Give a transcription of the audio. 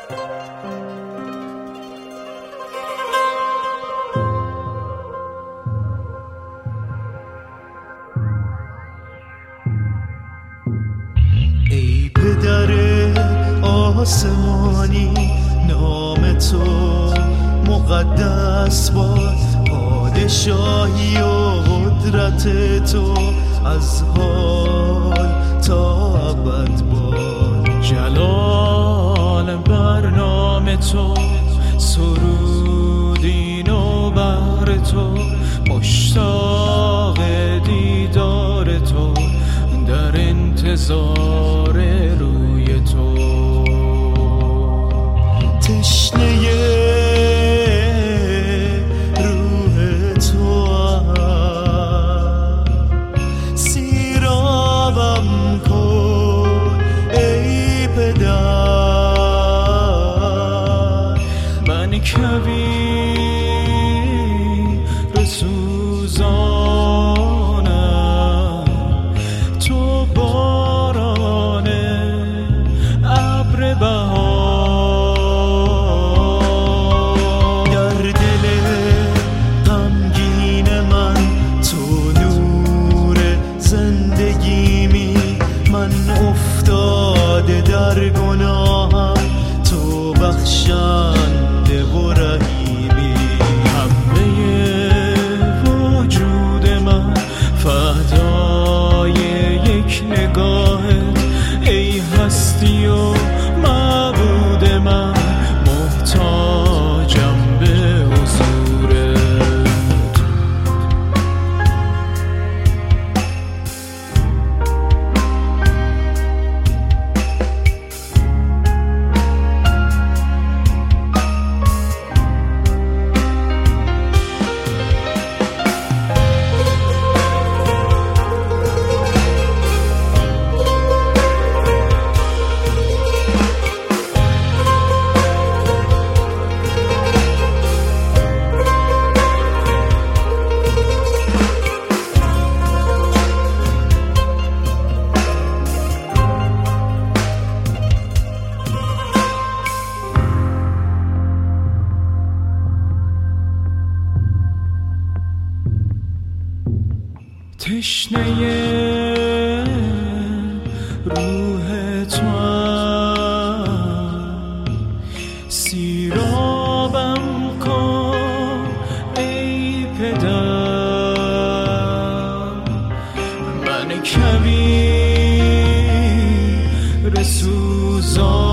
ای پدر آسمانی، نام تو مقدس باد، پادشاهی و قدرت تو از حال تا ابد باد. جلال بر نام تو، سرودین و بر تو، مشتاق دیدار تو، در انتظار روی تو. تشنه روح تو، سیرابم کن ای پدر. من کویر سوزانم، تو باران ابر بهار. در دل غمگین من تو نور زندگیمی، من افتاده در گناهم تو بخشنده و رحیمی. همه وجود من فدای یک نگاهت، ای هستی و معبود من، محتاجم به حضورت. تشنه روح توام، سیرابم کن ای پدر. من کویر سوزان